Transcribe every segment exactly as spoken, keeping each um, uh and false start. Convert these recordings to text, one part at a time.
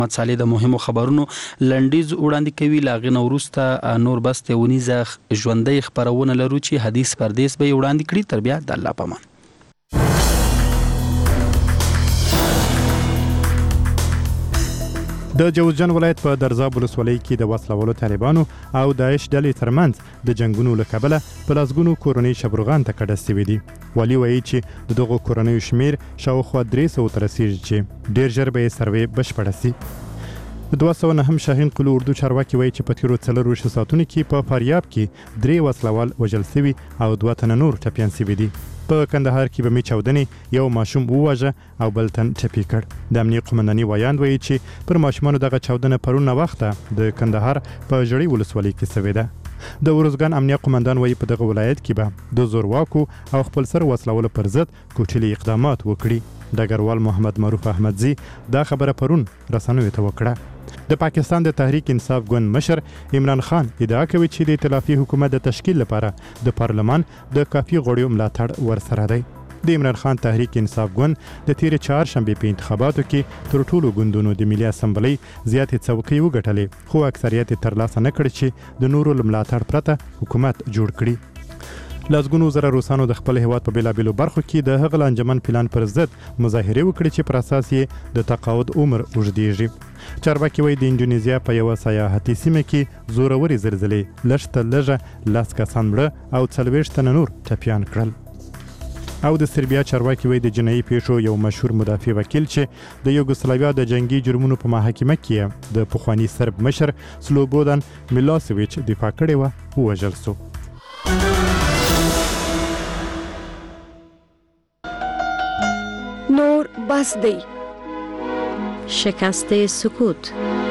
محمد صالح د مهمو خبرونو لنډیز وړاندې کوي. له هغې نه وروسته نور بس تیونیزه ژوندۍ خپرونه لرو چې حدیث پردیس به یې وړاندې کړي. تر بیا د الله په امان. د جوزجان ولایت په درزاب ولسوالۍ کې د وسلوالو طالبانو او داعش ډلې ترمنځ د جنګونو له کبله په لسګونو کورنۍ شبرغان ته کډه سوي دي. والي وایي چې د دغو کورنیو شمیر شاوخوا درې سوو ته رسیږي چې ډېر ژر به یې سروې بشپړه سي. دوه سوه نهم شاهین قلو اردو چارواکي وایي چې په تېرو څلرویشتو ساعتونو کې په فاریاب کې درې وسلوال وژل سوي او دوه تنه نور ټپیان سوي دي. په کندهار کې بمي چاودنې یو ماشوم وواژه او بل تن ټپي کړ. د امنیې قومنداني وایاند وایي چې پر ماشومانو دغه چاودنه پرون وخته د کندهار په ژړۍ ولسوالۍ کې سوې ده. د ورزګان امنیه قومندان وایي په دغه ولایت کې به د زورواکو او خپل سر وسلولو پر ضد کوټلي اقدامات وکړي. ډګروال محمد معروف احمدزي دا خبره پرون رسنیو ته وکړه. د پاکستان د تحریک انصاف ګوند مشر عمران خان ادعا کوي چې د ائتلافي حکومت د تشکیل لپاره د پارلمان د کافي غړیو ملاتړ ورسره دی. د عمران خان تحریک انصاف ګوند د تیرې چهارشنبې په انتخاباتو کې تر ټولو ګوندونو د ملي اسمبلی زیاتې څوکۍ وګټلې، خو اکثریت یې ترلاسه نه کړ چې د نورو له ملاتړ پرته حکومت جوړ کړي. لسګونو زره روسانو د خپل هیواد په بیلابیلو برخو کې د هغه لانجمن پلان پر ضد مظاهرې وکړې چې پر اساس یې د تقاعد عمر اوږدیږي. چارواکي وایي د انډونیزیا په یوه سیاحتي سیمه کې زورورې زلزلې لږ تر لږه لس کسان مړه او څلوېښت تنه نور ټپیان کړل. او د سربیا چارواکي وایي د جنایي پیښو یو مشهور مدافع وکیل چې د یوګوسلاویا د جنگي جرمونو په محاکمه کې د پخواني سرب مشر سلوبودان میلوسویچ دفاع کړې وه ووژل سو. نور بس دی. شکست سکوت.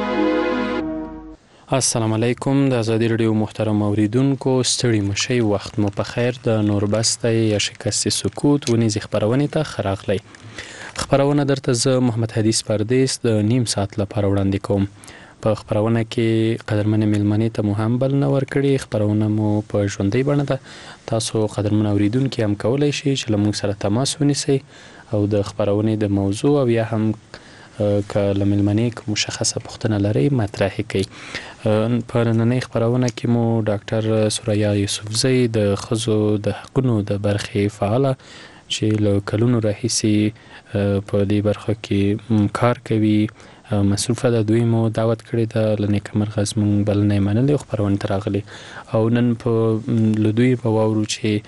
السلام علیکم. د ازادي رادیو محترم اوریدونکو ستړي مشئ، وخت مو په خیر. د نور بس دی یا شکست سکوت ونیزې خپرونې ته ښه راغلی. خپرونه درته زه محمد حدیث پردیس د نیم ساعت لپاره وړاندې کوم. په خپرونه کې قدرمنې میلمنې ته مو هم بلنه ورکړې. خپرونه مو په ژوندۍ بڼه ده. تاسو قدرمن اوریدونکي هم کولی شئ چې له موږ سره تماس ونیسئ او د خپرونې د موضوع او یا هم که له میلمنې مشخصه پوښتنه لرئ مطرح کړئ. په نننۍ خپرونه کې مو ډاکټر سوریا یوسفزۍ د ښځو د حقونو د برخې فعاله چې له کلونو راهیسې په دې برخه کې کار کوي مصروفه ده، دوی مو دعوت کړې ده. له نیکه مرغه زموږ بلنه یې منلې او خپرونې ته راغلي او نن په له دوی به واورو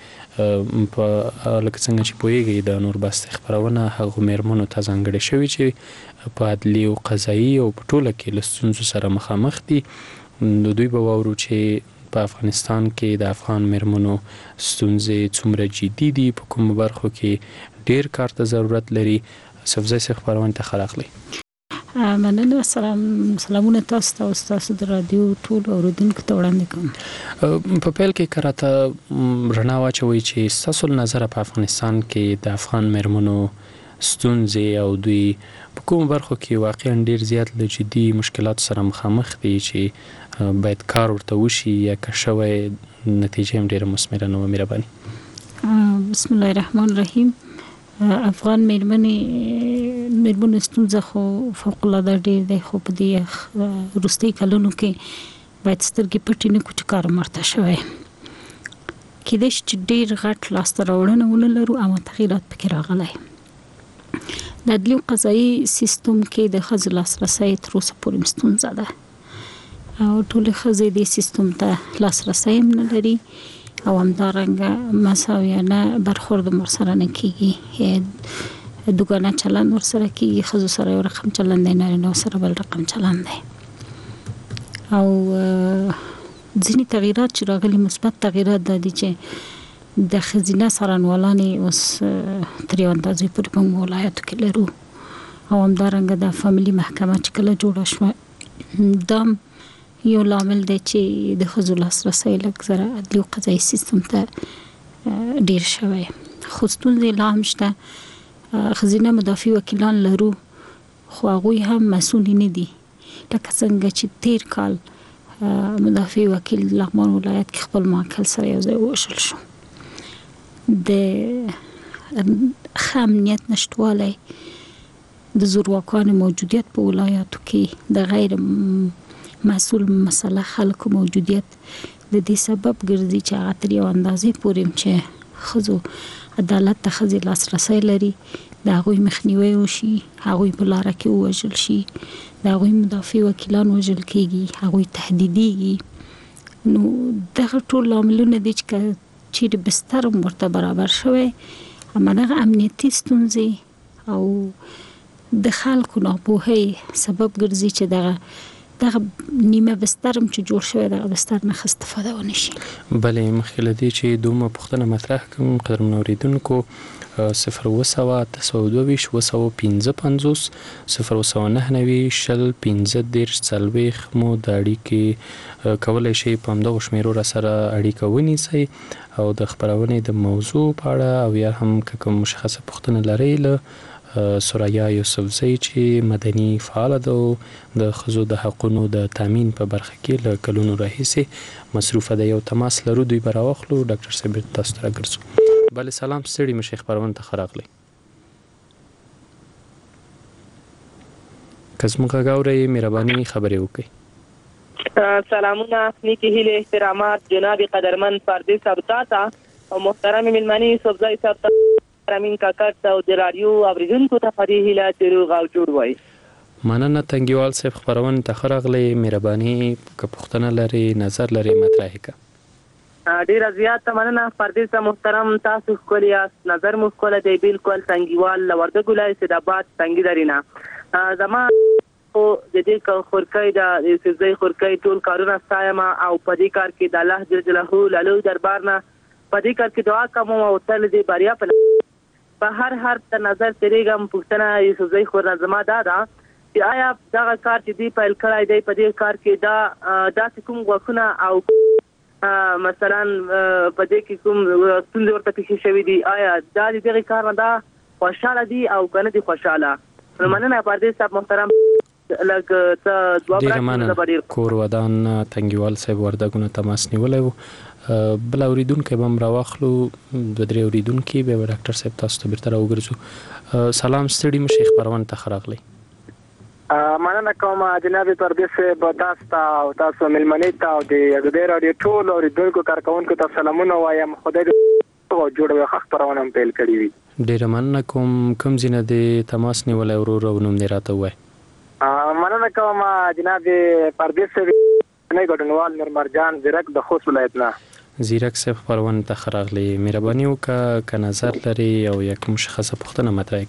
چې په لکه څنګه چې پوهیږئ د نور بستې خپرونه هغو میرمنو ته ځانګړې شوې چې په عدلي او قضایي او په ټوله کې له ستونزو سره مخامخ دي. د دوی به واورو چې په افغانستان کې د افغان میرمنو ستونزې څومره جدي دي، په کومو برخو کې ډیر کار ته ضرورت لري. یوسفزۍ صاحب خپرونې ته ښه راغلی. مننه. سلام سلامونه تاسو ته او تاسو د رادیو ټول اوریدونکو ته وړاندې کوم. په پیل کې کراته رڼا واچوي چې ستاسو نظر په افغانستان کې د افغان میرمنو ستونزې او دوی په کومو برخو کې واقعا ډیر زیات له جدي مشکلاتو سره مخامخ دي چې باید کار ورته وشي یا که شوی نتیجه هم ډیره مثمره نه وه. مهرباني. بسم الله الرحمن الرحیم. افغان میرمنې میرمنو ستونزه خو فوق العاده ډیر دی، خو په دې وروستي کلونو کې باید سترګې پټې نه کړو چې کار مرته شوی. کېدای شي چې ډیر غټ لاسته راوړنه ونه لرو اما تغییرات پکې راغلی. د عدلي او قضایي سیستم کې د ښځو لاسرسی تر اوسه پورې ستونزه ده او ټولې ښځې دې سیستم ته لاسرسی هم نه لري او همدارنګه مساویانه برخورد ورسره نه کېږي. دوګانه چلند ورسره کېږي. ښځو سره یو رقم چلند دی، نارینه‌و سره بل رقم چلند دی. او ځینې تغییرات چې راغلي مثبت تغییرات دا دي چې د ښځینه څارنوالانې اوس تر یو اندازې پورې په ولایتو کې لرو او همدارنګه د فامیلي محکمه چې کله جوړه شوه دا یو لامل دی چې د ښځو لاسرسی لږ زره عدلي او قضایي سیستم ته ډیر شوی. خو ستونزې لا هم شته. ښځینه مدافع وکیلان لرو خو هغوی هم مسؤل نه دي. لکه څنګه چې تیر کال مدافع وکیل لغمان ولایت کې خپل موکل سره یو ځای ووژل شو. د ښه امنیت نشتوالی د زورواکانو موجودیت په ولایاتو کې د غیر مسؤل مسله خلکو موجودیت د دې سبب ګرځي چې هغه تر یو اندازې پورې چې ښځو عدالت ته ښځې لاسرسی لري د هغوی مخنیوی وشي، هغوی په لاره کې ووژل شي، د هغوی مدافع وکیلان وژل کېږي، هغوی تهدیدېږي. نو دغه ټول لاملونه دي چې چیرې بستر هم ورته برابر شوی، همدغه امنیتي ستونزې او د خلکو ناپوهۍ سبب ګرځي چې دغه دغه نیمه بستر هم چې جوړ شوی دغه بستر نه استفاده ونه شي. بلې مخکې له دې چې دومره پوښتنه مطرح کړم قدرمنو اورېدونکو، صفر اوه سوه اته سوه دوه ویشت اوه سوه پنځه پنځوس صفر اوه سوه نهه نوي شل پنځه دېرش څلوېښت مو د اړیکې کولی شئ په همدغو شمیرو را سره اړیکه ونیسئ او د خپرونې د موضوع په اړه او یا هم که کوم مشخصه پوښتنه لرئ له سوریا یوسفزۍ چې مدني فعاله ده او د ښځو د حقونو د تامین په برخه کې له کلونو راهیسې مصروفه ده. یو تماس لرو، دوی به راواخلو. ډاکټر صاحب تاسو ته راګرځو. بله سلام، ستړي مشئ، خپرونې ته ښه راغلی. که زموږ غږ اورئ مهرباني خبرې وکړئ. سلامونه، نیکی هیلې، احترامات جناب قدرمن پردیس صاحب ته او محترم ملمني یوسفزۍ صاحب ته، رامین کاکړ ته او د راډیو اوریدونکو ته په دې هیله چې روغ او جوړ وای. مننه تنګیوال صاحب، خپرونې ته ښه راغلی. مهرباني که پوښتنه لرئ، نظر لرئ، مطرح کړه. ډیره زیاته مننه پردیس محترم، تاسو ښکلي یاست، نظر مو ښکلی دی. بالکل تنګیوال له وردګو ولایت سیدآباد تنګي درینه زما خو د دې خورکۍ د یوسفزۍ خورکۍ ټول کارونه ستایم او په دې کار کې د الله جل جلاله له لوی دربار نه په دې کار کې دعا کوم او تل دې بریا په هر هر ته نظر تیریږم. پوښتنه یوسفزۍ خور زما دا ده چې آیا دغه کار چې دی پیل کړی دی په دې کار کې دا داسې کوم غوښونه او مثلا په دې کې کوم ستونزې ورته پیښې شوي دي، آیا دا د دغه کار نه دا خوشحاله دي او که نه دي خوشحاله؟ مننه پردیس صاحب محترم. لږ څه ځواب راکړئ. کور ودان تنګیوال صاحب وردګو نه تماس نیولی و. بل اوریدونکی به هم راواخلو، دوه درې اوریدونکي، بیا به ډاکټر صاحب تاسو ته بیرته راوګرځو. سلام، ستړي مشئ، خپرونې ته ښه راغلی. مننه کوم جناب پردیس صاحب، تاسو ته او تاسو ملمنې ته او د اګدې راډیو ټول اوریدونکو کارکونکو ته سلامونه وایم. خدای دې او جوړ وي خبرونه هم پیل کړې وي. ډیره مننه کوم. کوم ځینه د تماس نیولی ورور او نوم دې راته ووایه. مننه کوم جناب پردیس صاحب، نه ګډونوال نرمرجان زیرک د خوست ولایت نه. زیرک صاحب، خپرونې ته ښه راغلی. مهرباني وکړه که نظر لرئ او یا کوم مشخصه پوښتنه مطرح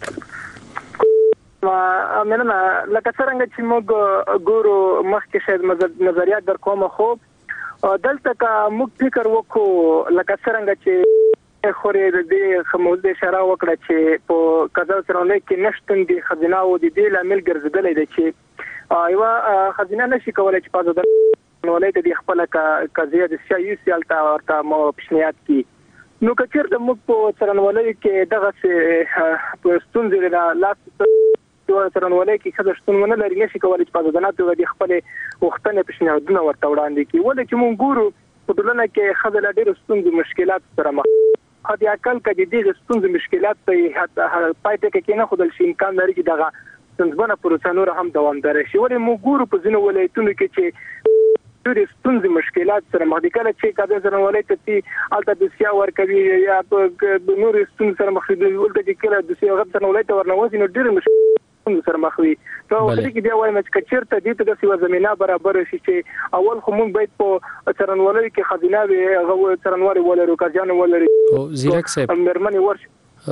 کړئ. مننه. لکه څرنګه چې موږ ګورو مخکې شاید نظریات در کومه، خو دلته که موږ فکر وکړو لکه څرنګه چې خورې د دې موضوع اشاره وکړه چې په قضا سرونه کې نشتون دي خزینه او د دې لامل ګرځیدلې ده چې یو خزینه نشي کولای چې په ځدن ولایت د خپل قضیه د سیاسي سیالتا ورته مو پښنیات کی. نو کچیر د موږ په څرنولۍ کې دغه په ستونزې نه لاس څرنولۍ کې خدای ستونونه لري نشي کولای چې په ځدنات د خپل وختنه پښنیاتونه ورته وړاندې کی. ولې چې موږ ګورو په ټولنه کې خدای له ډېر ستونزې مشکلات سره مخ خدای عقل کې د دې ستونزې مشکلات په پایته کې نه خدای شي امکان لري چې دغه څنګه پروسه نور هم دوامدار شي. ولې موږ ګورو په ځینو ولایتونو کې چې ډېر ستونزې مشکلات سره مخ دي، کله چې کله ځنه ولایت ته الته د سیا ورکوي یا په نور ستونزې سره مخ دي، ولته چې کله د سیا غږ څنګه ولایت ورنوځي نو ډېر مشکلات سره مخ وي. نو ولې کې بیا وایم چې چیرته دې ته د سیوا زمينه برابر شي چې اول خو موږ باید په څرنولۍ کې خزینه وي هغه څرنوالي ولرو کاجان ولري. او زیرک صاحب، مرمنې ورش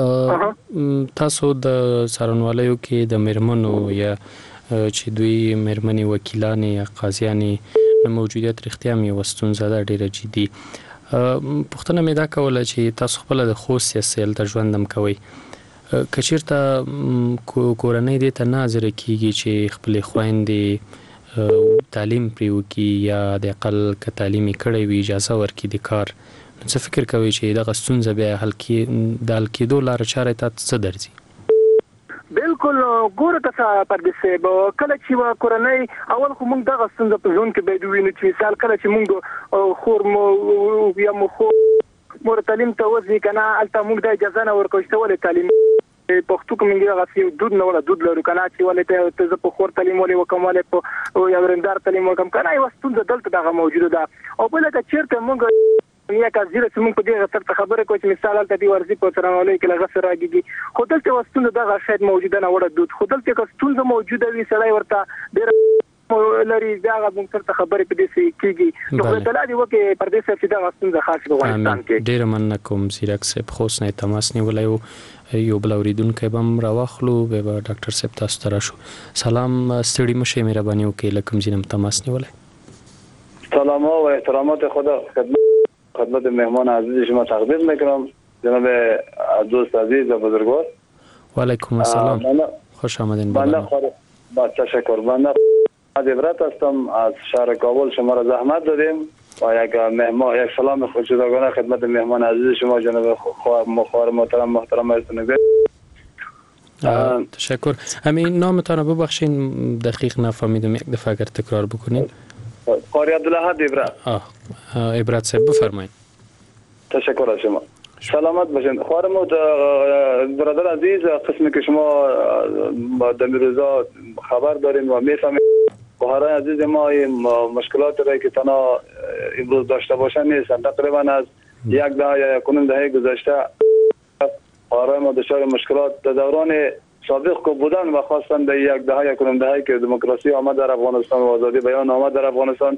تاسو د څرنوالۍ کې د مرمنو یا چې دوی مرمنې وکیلانې یا قاضیانې د موجودیت رښتیا مې یوه ستونزه ده ډېره جدي. پوښتنه مې دا کوله چې تاسو خپله د خوست سیاسي هلته ژوند هم کوئ، که چېرته کورنۍ دې ته نه حاضره کېږي چې خپلې خویندې تعلیم پرې وکړي یا د اقل که تعلیم یې کړی وي اجازه ورکړي د کار، نو څه فکر کوئ چې دغه ستونزه بیا حل د حل کېدو لاره چاره ته څه درځي؟ بالکل ګوره تاسو پردیس صاحب، کله چې کورنۍ اول خو موږ دغه ستونزه په ژوند کې باید ووینو چې مثال کله چې موږ خور مو یا مو خور مور تعلیم ته وځي کنه الته موږ د اجازه نه ورکوي چې ولې تعلیم پښتو کومګي غفي دود نه ولا دود لرو کنه چې ولې ته ز په خور تعلیم ولې وکماله په یو رندار تعلیم وکم کنه یو ستونزه دلته دغه موجوده ده او بل دا چیرته موږ یا کازیره چې موږ په دې غتر ته خبره کوو چې مثال ته دی ورزي په ترانولې کې لږه سره راګي خو دلته وستونه دغه شاید موجوده نه وړه دود خو دلته که ستونزه موجوده وي سړی ورته ډېر لري دا غو سره خبرې په دې سي کېږي نو په دلته دی وکي پردیس چې دا ستونزه خاص په افغانستان کې ډېر مننه کوم زیرک صاحب خو سنې تماس نیولای یو بل اوریدونکو بم راوخلو به ډاکټر صاحب تاسو ته راشو سلام ستړي مشه مهرباني وکړئ لکم زینم تماس نیولای سلام و احترامات خدا خدمت خدمت مهمان عزیز شما تقدیم میکنم جناب دوست عزیز و بزرگوار و علیکم السلام خوش آمدین بنده با تشکر بنده از عبرت هستم از شهر کابل شما را زحمت دادیم و یک مهمان یک سلام خودشیفتگانه خدمت مهمان عزیز شما جناب خواهر محترم محترم هستند تشکر همین نامتان رو ببخشین دقیق نفهمیدم یک دفعه اگر تکرار بکنین قاری عبدالحد عبرت آه عبرت صاحب بفرمایید تشکر از شما سلامت باشین خواهرم برادر عزیز قسمی که شما در روزا خبر دارین و میفهمین خواهران عزیز ما مشکلات رایی که تنها امروز داشته باشن نیست تقریبا از یک دهه یا کنون دهه گذشته خواهران ما دچار مشکلات در دوران سابق کو بودن و خواستن در یک دهه یا کنون دهه که دموکراسی آمد در افغانستان و آزادی بیان آمد در افغانستان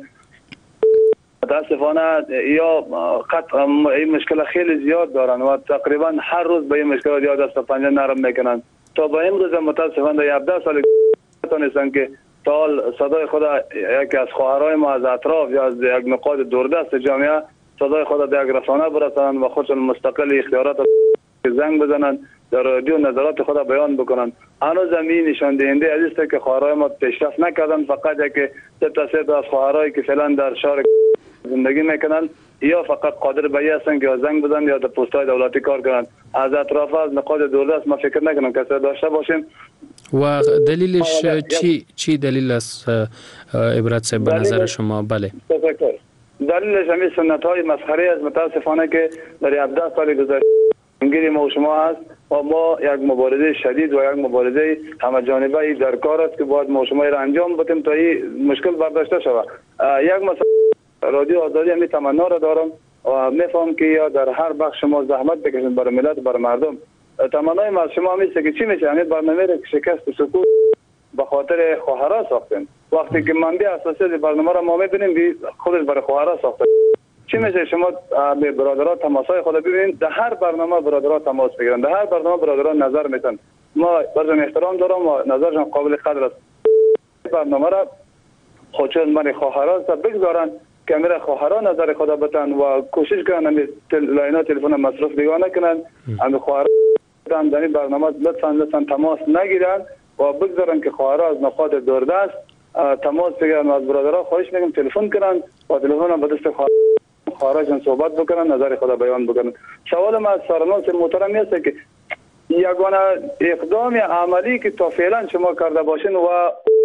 متاسفانه یا قطع این مشکل خیلی زیاد دارن و تقریبا هر روز به این مشکل زیاد دست و پنجه نرم میکنن تا به امروز متاسفانه در هفده سال تونستن که تا صدای خود یکی از خواهرای ما از اطراف یا از یک نقاط دوردست جامعه صدای خود در یک رسانه برسانن و خودشون مستقل اختیارات زنگ بزنن در رادیو نظرات خود بیان بکنن. هنوز زمین نشان دهنده عزیزه که خواهرای ما پیشرفت نکردن، فقط یک سه تا سه تا از خواهرایی که فعلا در شهر زندگی میکنن یا فقط قادر به این هستن که یا زنگ بزنن یا در پست‌های دولتی کار کنن. از اطراف از نقاط دوردست ما فکر نکنم کسی داشته باشیم. و دلیلش چی چی دلیل است عبرت صاحب به نظر شما؟ بله تشکر. دلیلش همین سنت‌های مسخره است متاسفانه که در هفده سال گذشته انگیری ما و شما هست و ما یک مبارزه شدید و یک مبارزه همه جانبه در کار است که باید ما شما را انجام بدیم تا این مشکل برداشته شود. یک مثلا رادیو آزادی همین تمنا را دارم و میفهم که یا در هر بخش شما زحمت بکشید برای ملت برای مردم. تمنای ما از شما میشه که چی میشه همین برنامه را که شکست و سکوت به خاطر خواهرها ساختن. وقتی که منبع اساسی برنامه را ما میبینیم خودش برای خواهرها ساخته. چی میشه شما به برادران تماسای خود ببینید در هر برنامه برادران تماس بگیرن، در هر برنامه برادران نظر میتن. ما براشون احترام دارم و نظرشون قابل قدر است. برنامه را خودشون من خواهران است بگذارن که میره خواهران نظر خود بتن و کوشش کنن همین لاینا تلفن مصرف نگاه نکنن. همین خواهران در این برنامه لطفاً لطفاً تماس نگیرن و بگذارن که خواهران از نقاط دوردست تماس بگیرن و از برادران خواهش میکنم تلفن کنن و تلفن به دست خواهران صحبت بکنن نظر خود بیان بکنن. سوال ما از سرنوشت محترم است که یگانه اقدام عملی که تا فعلا شما کرده باشین و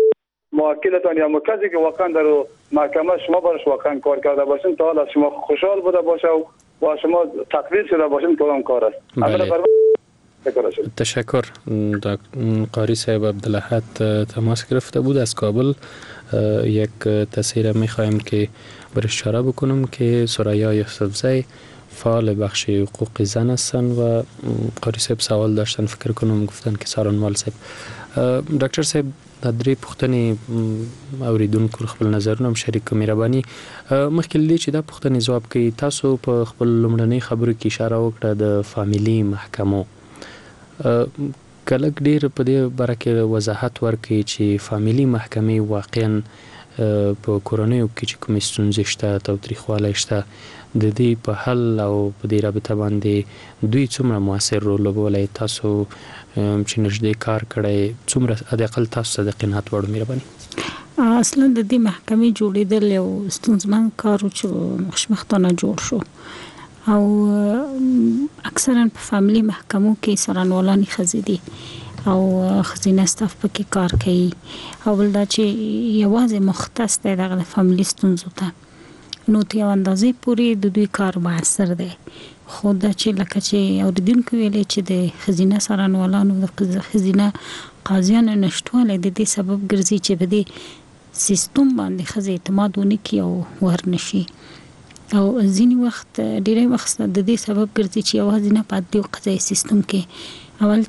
موکلتان یا مرکزی که واقعا در محکمه شما برش واقعا کار کرده باشین تا حالا شما خوشحال بوده باشه و و شما تقدیر شده باشین کدام کار است. بله. تشکر. قاری صاحب عبدالحد تماس گرفته بود از کابل. یک تصویر میخوایم که برش اشاره بکنم که ثریا یوسفزی فعال بخش حقوق زن هستن و قاری صاحب سوال داشتن فکر کنم گفتن که سارنوال صاحب. ډاکټر صاحب د درې پوښتنې اوریدونکو خپل نظرونه شریک مهرباني مخکې لدې چې دا پوښتنې ځواب کوي تاسو په خپل لومړنۍ خبرو کې اشاره وکړه د فامیلي محکمو کله ډېر په دې باره کې وضاحت ورکړي چې فامیلي محکمې واقعا په کورنیو کې چې کومې ستونزې شته تاوتریخوالی شته د دې په حل او په دې رابطه باندې دوی څومره مؤثر رول لوبولی تاسو چې نږدې کار کړی څومره حداقل تاسو ته د قناعت وړ مهرباني اصلا د دې محکمې جوړېدل یو ستونزمن کار و چې خوشبختانه جوړ شو او اکثرا په فامیلي محکمو کې څارنوالانې ښځې دي او ښځینه سټاف پکې کار کوي او بل دا چې یوازې مختص دی دغه د فامیلي ستونزو ته نو ته اندازې پورې د دوی کار موثر دی. خو دا چې لکه چې اوریدونکو ویلې چې د خزینه څارنوالانو د خزینه قاضیانو نشټواله د دې سبب ګرځي چې په دې سیستم باندې خزه اعتماد ونه کی او ورنشي او ځینی وخت ډیری وخت د دې سبب ګرځي چې یوازې نه پاتې او قضایي سیستم کې اول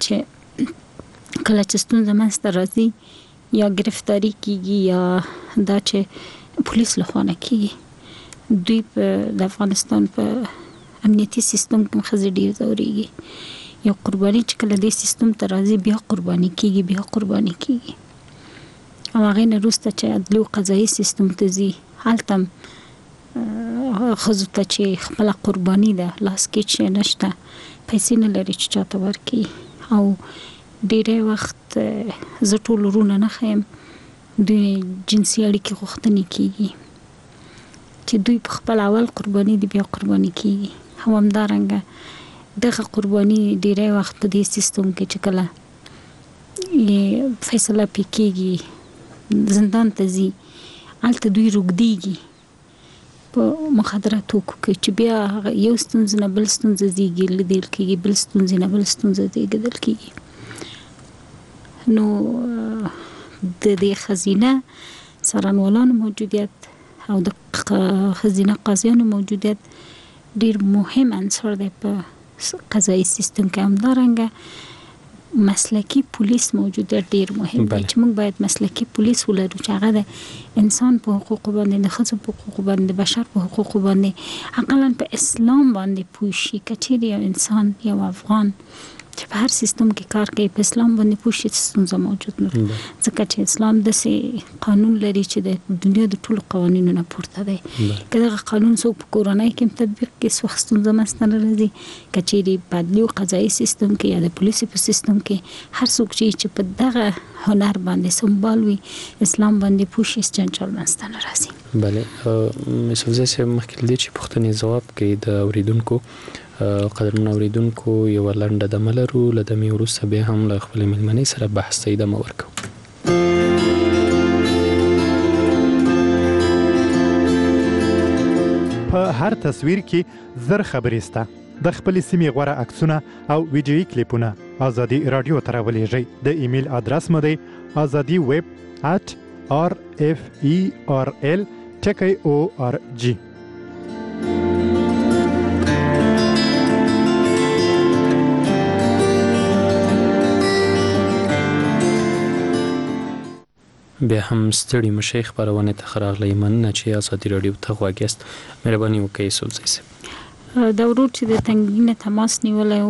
چې کله چې ستونزه منځته راځي یا گرفتاری کیږي یا دا چې پولیس لخوا نه کیږي دوی په د افغانستان په امنیتي سیستم کې خزه ډیر زوريږي یو قرباني چې کله دې سیستم ته راځي بیا قرباني کیږي بیا قرباني کیږي او هغه نه روسته چې عدل او قضایي سیستم ته ځي حالتم خزو ته چې خپل قرباني ده لاس کې چې نشته پیسې نه لري چې چاته ورکي او ډیری وخت زه ټول ورونه نه خیم دوی جنسي اړیکې غوښتنې کیږي چې دوی په خپل اول قرباني دی بیا قرباني کیږي هم همدارنګه دغه قرباني ډیری وخت په دې سیستم کې چې کله یې فیصله پکېږي زندان ته ځي الته دوی رګديږي په مخدراتو کې چې بیا یو ستونزه نه بل ستونزه زیږي لیدل کېږي بل ستونزه نه بل ستونزه زیږیدل کېږي. نو د دې خزینه څارنوالانو موجودیت او د خزینه قاضیانو موجودیت ډیر مهم عنصر دی په قضایي سیستم کې. همدارنګه مسلکی پولیس موجودیت ډیر مهم دی چې موږ باید مسلکی پولیس ولرو چې هغه د انسان په حقوقو باندې د ښځو په حقوقو باندې د بشر په حقوقو باندې حقیقتا په اسلام باندې پوه شي. کچېرې یو انسان یو افغان چې په هر سیستم کې کار کوي په اسلام باندې پوه شي ستونزه موجود نه ځکه چې اسلام داسې قانون لري چې د دنیا د ټولو قوانینو نه پورته دی. که دغه قانون څوک په کورنۍ کې تطبیق کړي څه وخت ستونزه منځته نه راځي. که چیرې په عدلي او قضایي سیستم کې یا د پولیسو په سیستم کې هر څوک چې په دغه هنر باندې سمبال وي اسلام باندې پوه شي جنجال منځته نه راځي. بله مسوزه سه مخکې دې چې پوښتنې ځواب کوي د اوریدونکو قدرمن اوریدونکو یو لنډه د ملرو لدمي ورسته به هم له خپل ملمنې سره بحث تید مورکو. په هر تصویر کې زر خبرې سته. د خپل سیمې غوړه عکسونه او ویډیويي کلیپونه ازادي رادیو ته راولېږئ. د ایمیل ادرس مو دی azadi web at r f e r l ټکی او ار جی. بیا هم ستړي مشي خبرونه ته خراغلی مننه چې ازادي رادیو ته غواګست. مهرباني وکړئ سوزیسه دا ورور چې د تنګینه تماس نیولای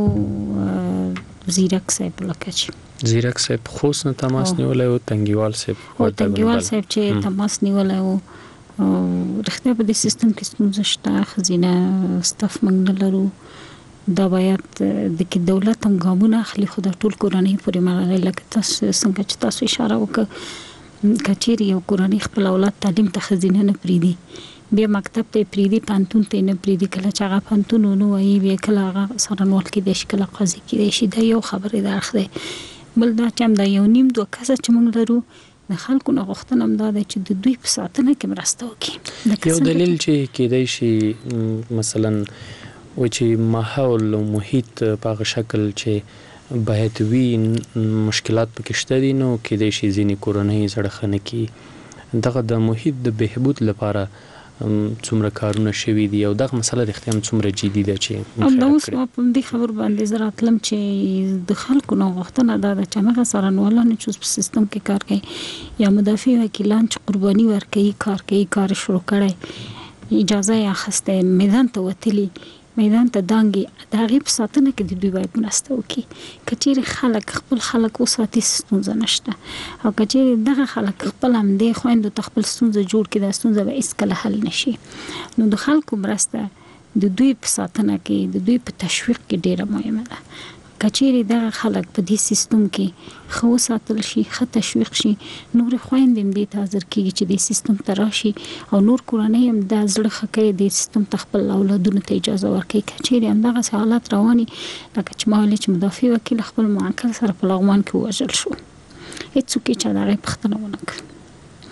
او زیرک صاحب لکچ زیرک صاحب خوښ نه تماس نیولای او تنګیوال صاحب او تنګیوال صاحب چې تماس نیولای او رښتیا په دې سیستم کې ستونزه شته. خزینه ستاف منګ لرو دا باید د کې دولت هم ګامونه اخلي خو د ټول کورنۍ پورې مړه لکه تاسو څنګه چې تاسو اشاره وکړه کچېری یو کورنۍ خپل اولاد تعلیم ته خزینه نه پریدي بیا مکتب ته پریدي پانتون ته نه پریدي کله چې هغه پانتون نو وایي بیا کله هغه څارنوال کې د شکل قاضي کې د شي د یو خبرې د اخره بل دا چې هم دا یو نیم دوه کسه چې موږ لرو د خلکو نه غوښتنه هم دا ده چې د دوی په ساتنه کې مرسته وکړي. یو دلیل چې کېدای شي مثلا و چې ماحول او محیط په هغه شکل چې باید وی مشکلات پکې شته دي نو کېدای شي ځینې کورنۍ زړخنه کې دغه د محیط د بهبود لپاره څومره کارونه شوي دي او دغه مسله رښتیا هم څومره جدي ده چې هم دا اوس په دې خبر باندې زه راتلم چې د خلکو نه غوښتنه دا ده چې هغه څارنوالان چې په سیستم کې کار کوي یا مدافع وکیلان چې قرباني ورکوي کار کوي کار شروع کړي اجازه یې اخیسته میدان ته وتلي میدان ته دانګي د هغې په ساتنه کې د دوی باید مرسته وکړي. که چیرې خلک خپل خلک وساتي ستونزه نشته او که چیرې دغه خلک خپل همدې خویندو ته خپل ستونزه جوړ کړي دا ستونزه به هیڅکله حل نشي. نو د خلکو مرسته د دوی په ساتنه کې د دوی په تشویق کې ډیره مهمه ده. که چیرې دغه خلک په دې سیستم کې ښه وساتل شي ښه تشویق شي نور خویندې هم دې ته حاضر کېږي چې دې سیستم ته راشي او نور کورنۍ هم دا زړه ښه کوي دې سیستم ته خپل اولادونو ته اجازه ورکوي. که چیرې همدغسې حالات رواني لکه چې ما ویلې چې مدافع وکیل خپل معقل سره په لغمان کې ووژل شو هېڅوک یې چا د هغې پوښتنه ونه کړه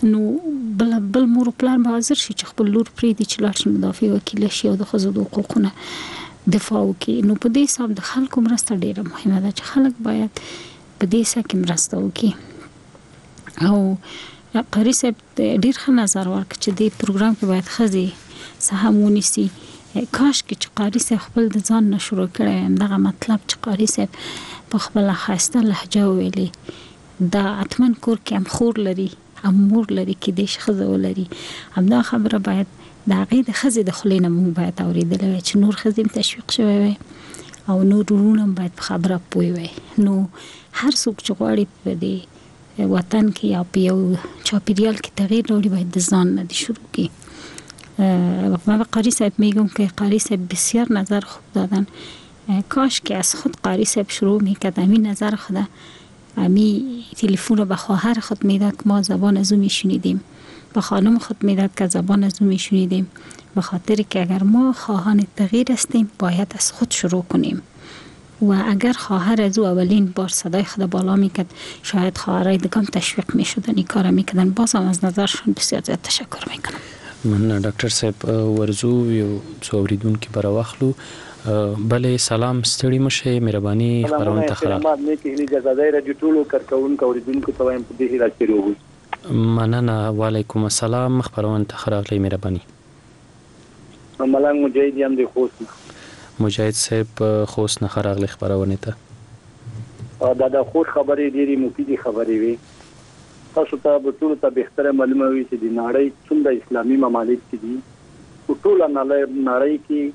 نو بل بل مور پلان به حاضر شي چې خپل لور پرې دي چې لاړ شي مدافع وکیل شي او د ښځو د حقوقونو دفاع وکړي. نو په دې حساب د خلکو مرسته ډیره مهمه ده چې خلک باید په دې سکه مرسته وکړي. او قاری صاحب ډیر ښه نظر ورکړ چې دې پروګرام کې باید ښځې سهم ونیسي. کاش کې چې قاری صاحب خپل د ځان نه شروع کړی دغه مطلب چې قاری صاحب په خپل خاصه لهجه ویلي دا اتمن کور کې هم خور لري هم مور لري کې د ښځه ولري. همدا خبره باید د هغې د ښځې د خولې نه موږ باید اورېدلی وای چې نور ښځې هم تشویق شوی وای او نور ورونه هم باید په خبره پوه وای. نو هر څوک چې غواړي په دې وطن کې یا په یو چاپیریال کې تغییر راوړي باید د ځان نه دی شروع کړي. و قاری صاحب میگم که قاری صاحب بسیار نظر خوب دادن. کاش که از خود قاری صاحب شروع میکرد همین نظر خود امی تلفن رو به خواهر خود میداد که ما زبان از او میشنیدیم، به خانم خود میداد که زبان از او میشنیدیم، به خاطر که اگر ما خواهان تغییر هستیم باید از خود شروع کنیم. و اگر خواهر از او اولین بار صدای خود بالا میکرد شاید خواهرای دیگه تشویق میشدن این کار میکردن. باز هم از نظرشون بسیار زیاد تشکر میکنم. من ډاکټر صاحب ورزو یو څو اوریدونکو برا واخلو. بله سلام ستړي مشه مهرباني خبرونه ته خبر ما نه کې اجازه ده رادیو ټولو کارکونکو اوریدونکو ته وایم په دې هیله چې وروغو. مننه. وعلیکم السلام خبرونه ته خبر مهرباني. ملنګ مجاهد یم د خوست مجاهد صاحب خوست نه خراغلی خبرونه ته دا د خوش خبرې ډېری مفیدی خبرې وي. تاسو ته به ټول ته بهتره معلومه وي چې د نړۍ څومره اسلامي ممالک دي او ټول نړۍ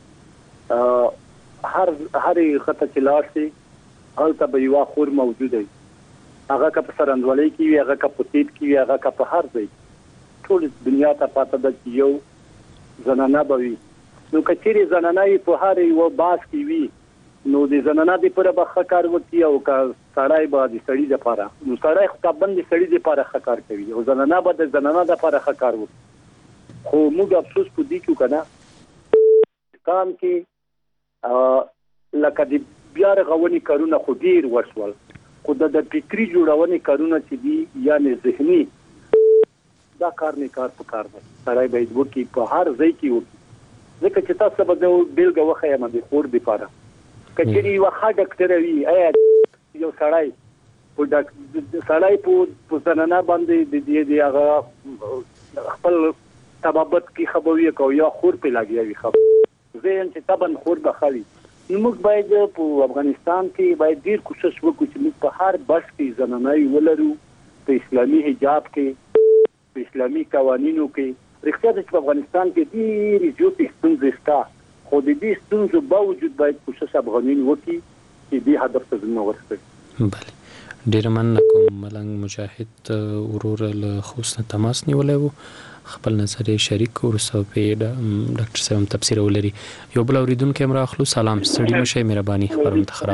کې هر هر خطه چې لاړ شي هلته به یو خور موجود وي. هغه که په سرندولۍ کې وي، هغه که په تیب کې وي، هغه که په هر ځای ټول دنیا ته پاته ده چې یو زنانه به وي. نو که چیرې زنانه یې په هر یو باس کې وي نو د زنانه دپاره به ښه کار وکړي او که سړی به د سړي دپاره نو سړی خو طبعا د سړي دپاره ښه کار کوي او زنانه به د زنانه دپاره ښه کار وکړي. خو موږ افسوس په دې کې که نه کام کې لکه د بیا رغونې کارونه خو ډېر وشول خو د فکري جوړونې کارونه چې دي یعنې ذهني دا کار نه کار په کار دی. سړی باید وکړي په هر ځای کې وکړي. ځکه چې تاسو به زه بېلګه وښیم د خور دپاره که چېرې یوه ښه ډاکټره وي ایا یو سړی په سړی په زنانه باندې د هغه خپل طبابت کې ښه به وي که یا خور پرې لګیا وي ښه زه یم چې طبعا خور به ښه وي. نو موږ باید په افغانستان کې باید ډېر کوشش وکړو چې موږ په هر بس کې زنانه ولرو، په اسلامي حجاب کې، په اسلامي قوانینو کې. رښتیا ده چې په افغانستان کې ډېرې زیاتې ستونزې شته خو د دې ستونزو باوجود باید کوشش افغانین وکړي چې دې هدف ته ځانونه ورسوي. بله ډېره مننه کوم ملنګ مجاهد ورور له خوست نه تماس نیولی و خپل نظر یې شریک کړو وروسته پرې ډاکټر صاحب هم تبصره ولري. یو بل اورېدونکی هم راخلو. سلام ستړي مشئ مهرباني خبرونه ته ښه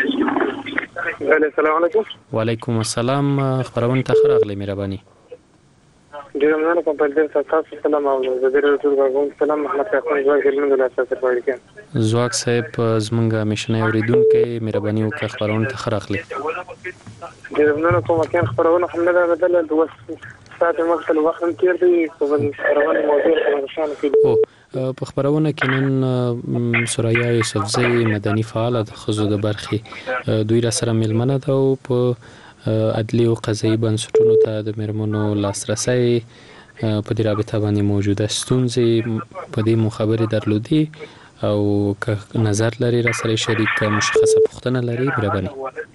راغلی. السلام علیکم. وعلیکم السلام خبرونه ته ښه راغلی مهرباني. ډېر مننه کوم په دې تاسو سلام او زه ډېر ټول سلام محمد خان زواک هلمند ولایت څخه راغلی. زواک صاحب زمونږ میشنه اوریدونکو مهرباني وکړه خبرونه ته ښه راغلی. ډېر مننه کوم کین خبرونه هم نه بدل د وس ساعت مخکې وخت هم تیر دی په خبرونه موضوع روښانه کړي. په خبرونه کې نن سوریا یوسفزۍ مدني فعاله د ښځو د برخې دوی را سره میلمنه ده او په عدلي او قضایي بنسټونو ته د میرمنو لاسرسی په دې رابطه باندې موجوده ستونزې په دې مو خبرې درلودي او که نظر لري را سره شریک که مشخصه پوښتنه لري مهرباني.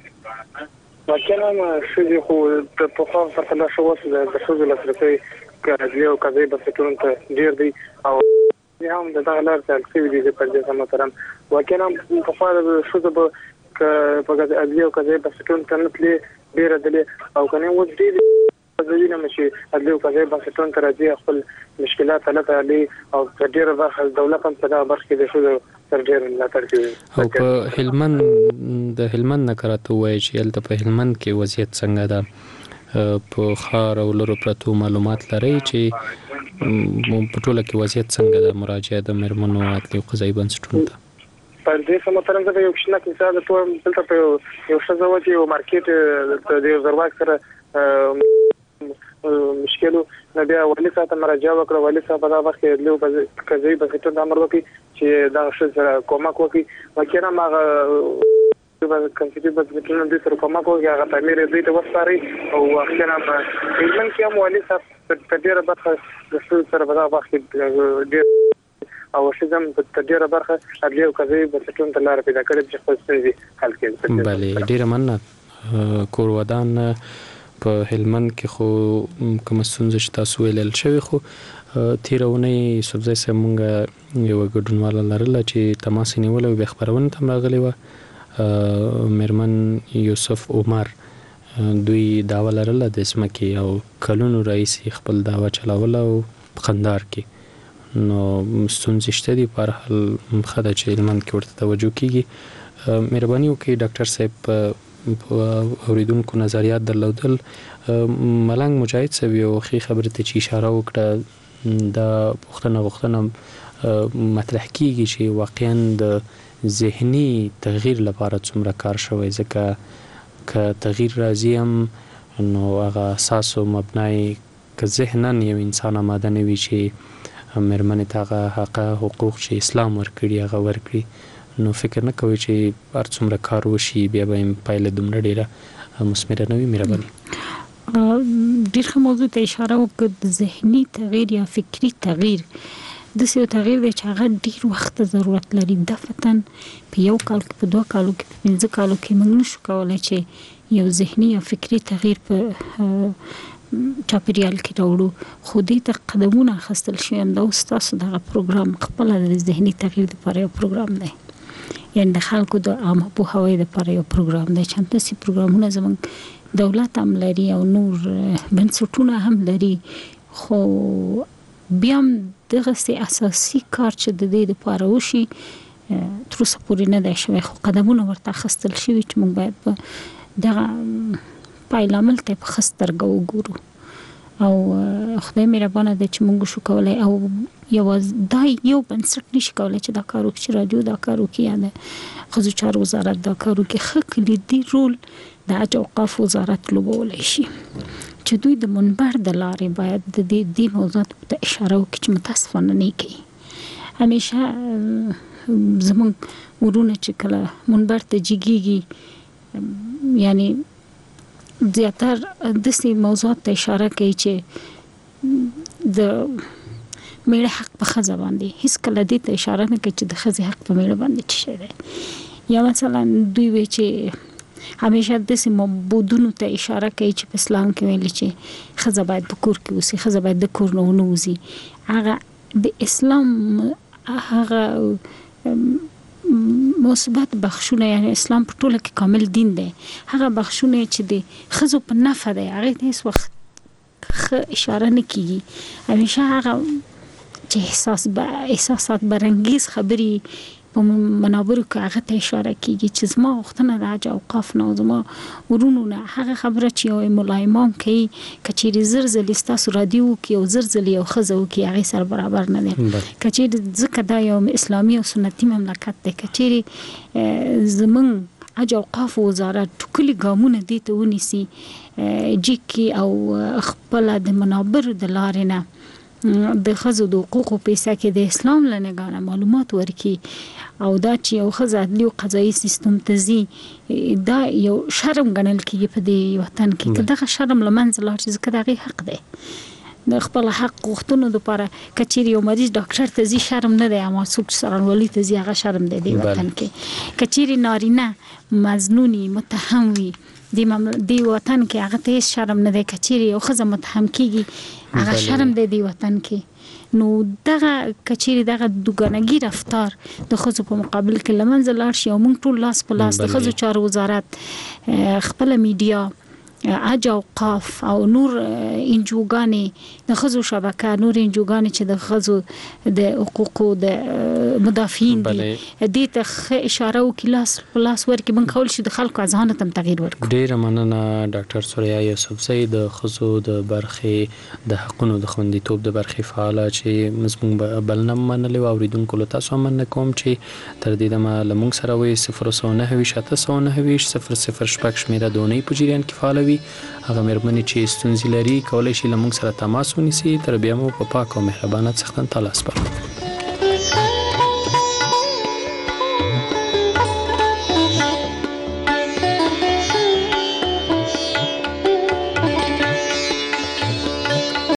واقعا ښځې خو د پخوا په پرتله ښه اوس د ښځو لاسرسی عدلي او قضایي بنسټونو ته ډېر دی او هم د دغه لارې ته حل شوي دي په دې سره محترم. واقعا پخوا د ښځو به که په عدلي او قضایي بنسټونو ته نه تلې ډېره دلې او که نه اوس ډېرې قضایي نه چې عدلي او قضایي بنسټونو ته راځي خپل مشکلات هلته حلوي او په ډېره برخه دولت هم په دغه برخه کې د ښځو سره ډېر ملاتړ کوي. او په هلمند د هلمند نه که راته ووایي چې هلته په هلمند کې وضعیت څنګه ده؟ په ښار او لرو پرتو معلومات لرئ چې په ټوله کې وضعیت څنګه ده مراجعه د میرمنو عدلي او قضایي بنسټونو ته؟ په دې سره محترم زه یو کوچنی مثال درته دلته په یو ښځه وه چې یو مارکېټ د یو زرواک سره مشکل نو بیا والي صاحب ته مراجعه وکړه. والي صاحب په دا وخت کې له قضایي بنسټونو د امر وکړي چې دا شې سره کومک وکړي. وکړه ما کنسيټي بنسټونو د سره کومک وکړي هغه تعمیر دې ته وسپاري او اخیرا په علم کې هم والي صاحب په ډیره برخه د سره په دا وخت کې ډیر او شزم په ډیره برخه عدلیه او قضایي بنسټونو ته لار پیدا کړې چې خپل ستونزې حل کړي. بله ډیره مننه. کور ودان په هلمند کې خو کوم ستونزې چې تاسو ویل شوی خو تیرونه سبزی سم مونږ یو ګډونواله لرله چې تماس نیول او به خبرونه تم راغلی و میرمن یوسف عمر دوی داوا لرله د اسمکي او کلونو رئیس خپل داوا چلاوله او قندار کې نو ستونزې شته دي په هر حال مخه چې هلمند کې ورته توجه کیږي. مهرباني وکړئ ډاکټر صاحب اوریدونکو نظریات درلودل. ملنګ مجاهد صاحب یو خې خبره ته چې اشاره وکړه دا پښتنه غوښتنه مطرح کیږي چې واقعا د ذهني تغییر لپاره څومره کار شوی ځکه که تغییر راځي هم نو هغه اساس او مبنای که ذهناً یو انسان آماده نه وي چې مېرمنې ته هغه حق حقوق چې اسلام ورکړي هغه ورکړي نو فکر نه کوي چې هر څومره کار وشي بیا به پایله دومره ډیره مثمره نه وي. مهرباني ډېر ښه موضوع ته اشاره وکړه. ذهني تغییر یا فکری تغییر د سیو تغییر دی چې هغه ډېر وخت ضرورت لري. دفتن په یو کال کې په دوه کالو کې په پنځه کالو کې موږ نشو کولای چې یو ذهني یا فکری تغییر په چاپیریال کې راوړو. خو دې ته قدمونه اخیستل شوي هم دا اوس تاسو دغه پروګرام خپله د ذهني تغییر لپاره یو پروګرام دی یعنې د خلکو د عامه پوهاوي لپاره یو پروګرام دی چې همداسې پروګرامونه زموږ دولت هم لري او نور بنسټونه هم لري خو بیا هم دغسې اساسي کار چې د دې لپاره وشي تر اوسه پورې نه دی شوی خو قدمونه ورته اخیستل شوي چې موږ باید په دغه پایلامل ته په ښه سترګه وګورو او خدای مهربانه دی چې موږ شو کولای او یوازې دا یو بنسټ نشي کولای چې دا کار وکړي چې راډیو دا کار وکړي یا د ښځو چارو وزارت دا کار وکړي. ښه کلیدي رول د حج اوقاف وزارت لوبولی شي چې دوی د منبر د لارې باید د دې دې موضوعاتو ته اشاره وکړي چې متاسفانه نه کوي. همیشه زموږ ورونه چې کله منبر ته جګیږي یعنی زیاتر داسې موضوعات ته اشاره کوي چې د میړه حق په ښځه باندې هیڅ کله دې ته اشاره نه کوي چې د ښځې حق په میړه باندې څه شی دی. یا مثلا دوی وایي چې همیشه داسې معبودونو ته اشاره کوي چې په اسلام کې ویلي چې ښځه باید په کور کې اوسي ښځه باید د کور نه ونه وځي. هغه د اسلام هغه مثبت بخښونه یعنی اسلام په ټوله کې کامل دین دی هغه بخښونه چې د ښځو په نفع دی هغې ته هېڅ وخت ښه اشاره نه کیږي. همیشه هغه چې احساس به احساسات برانګیز خبرې په منابرو کې هغه ته اشاره کیږي چې زما غوښتنه د حج اوقاف نه زما ورونو نه هغه خبره چې یو ملا امام کوي که چیرې زر ځلې ستاسو راډیو وکړي او زر ځلې یو ښځه وکړي هغې سره برابر نه دی. که چیرې ځکه دا یو اسلامي او سنتي مملکت دی که چیرې زموږ حج اوقاف وزارت ټوکلي ګامونه دې ته ونیسي جیکي او خپله د منابرو د لارې نه د ښځو د حقوقو په حصه کې د اسلام له نګاه معلومات ورکړي او دا چې یو ښځه عدلي او قضایي سیستم ته ځي دا یو شرم ګڼل کېږي په دې وطن کې که دغه شرم له منځه لاړ شي ځکه د هغې حق دی د خپل حق غوښتنو لپاره که چیرې یو مریض ډاکټر ته ځي شرم نه دی اما څوک چې څارنوالي ته ځي هغه شرم دی دې وطن کې. که چیرې نارینه مظنوني متهم وي دې وطن کې هغه ته هیڅ شرم نه دی. که چیرې یو ښځه متهم کېږي هغه شرم دی دې وطن کې. نو دغه که چیرې دغه دوګانګي رفتار د ښځو په مقابل کې له منځه لاړ شي او موږ ټول لاس په لاس د ښځو چارو وزارت خپله میډیا حج اوقاف او نور انجوګانې د ښځو شبکه نور انجوګانې چې د ښځو د حقوقو د مدافعین دي دې ته ښه اشاره وکړي لاس په لاس ورکړي موږ کولی شو د خلکو اذهانو ته هم تغییر ورکړو. ډېره مننه ډاکټر سوریا یوسفزۍ د ښځو د برخې د حقونو د خوندیتوب د برخې فعاله چې زموږ بلنه منلې وه. اورېدونکو له تاسو هم مننه کوم چې تر دې دمه له موږ سره وئ. صفر سوه نهه ویشت اته سوه نهه ویشت صفر صفر شپږ شمېره د اونۍ په جریان کې فعاله وي دي. هغه مېرمنې چې ستونزې لري کولای شي له موږ سره تماس ونیسي. تر بیا مو په پاک او مهربانه څښتن تلاس پرو.